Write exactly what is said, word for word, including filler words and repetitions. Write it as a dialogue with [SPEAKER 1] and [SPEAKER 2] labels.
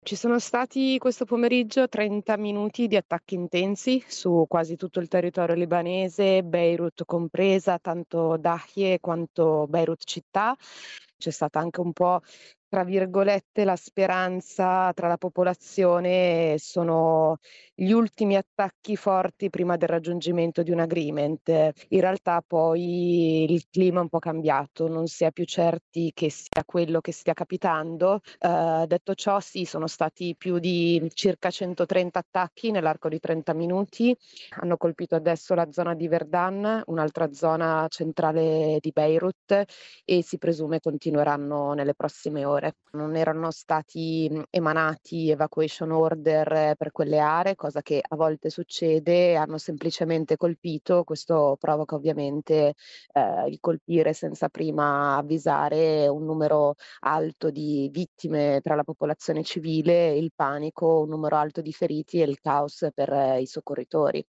[SPEAKER 1] Ci sono stati questo pomeriggio trenta minuti di attacchi intensi su quasi tutto il territorio libanese, Beirut compresa, tanto Dahie quanto Beirut città. C'è stata anche un po', tra virgolette, "la speranza" tra la popolazione, sono gli ultimi attacchi forti prima del raggiungimento di un agreement. In realtà poi il clima è un po' cambiato, non si è più certi che sia quello che stia capitando. Uhm, detto ciò sì, sono stati più di circa centotrenta attacchi nell'arco di trenta minuti. Hanno colpito adesso la zona di Verdun, un'altra zona centrale di Beirut e si presume continueranno nelle prossime ore. Non erano stati, mhmm, emanati evacuation order per quelle aree, cosa che a volte succede, hanno semplicemente colpito. Questo provoca ovviamente, ehm, il colpire senza prima avvisare un numero alto di vittime tra la popolazione civile, il panico, un numero alto di feriti e il caos per eh, i soccorritori.